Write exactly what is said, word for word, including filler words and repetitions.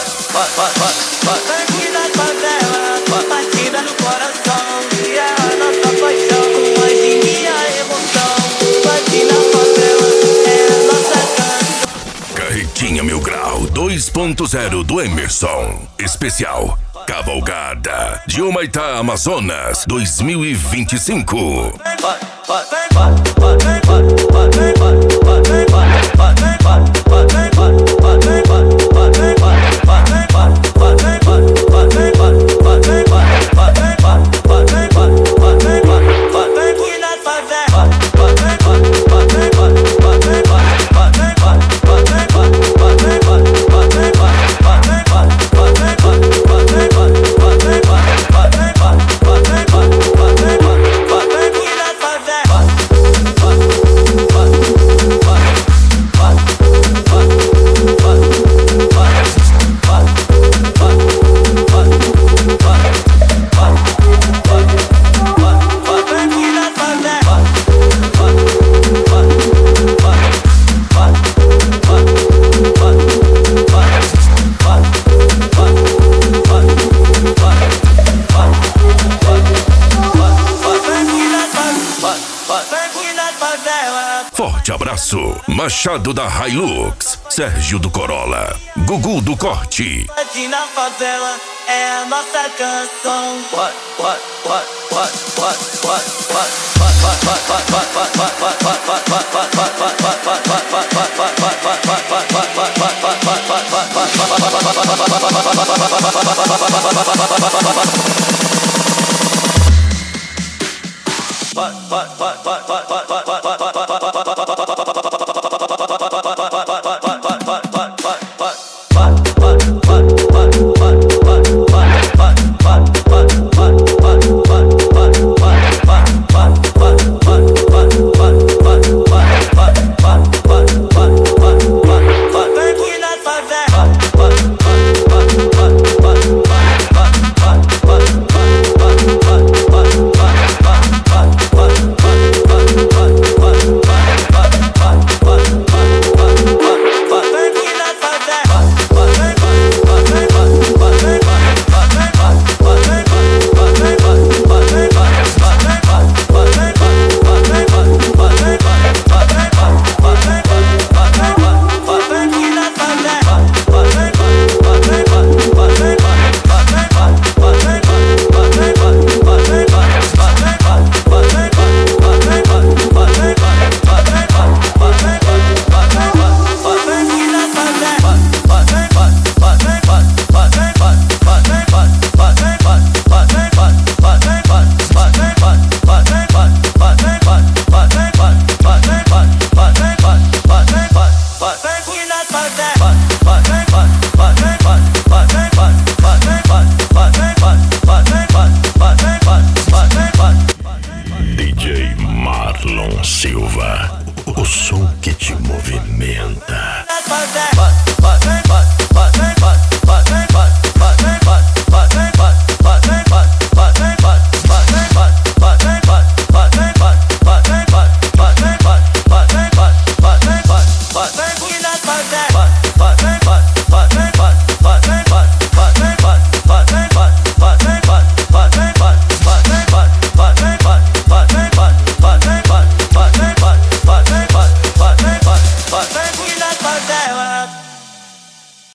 Aqui na favela, batida no coração, e é a nossa paixão, mais de minha emoção. Bate na favela, é a nossa canção. Carretinha Mil Grau dois ponto zero do Emerson. Especial Cavalgada de Humaitá, Amazonas dois mil e vinte e cinco. Forte abraço, Machado da Hilux, Sérgio do Corolla, Gugu do Corte. Aqui na favela é a nossa canção.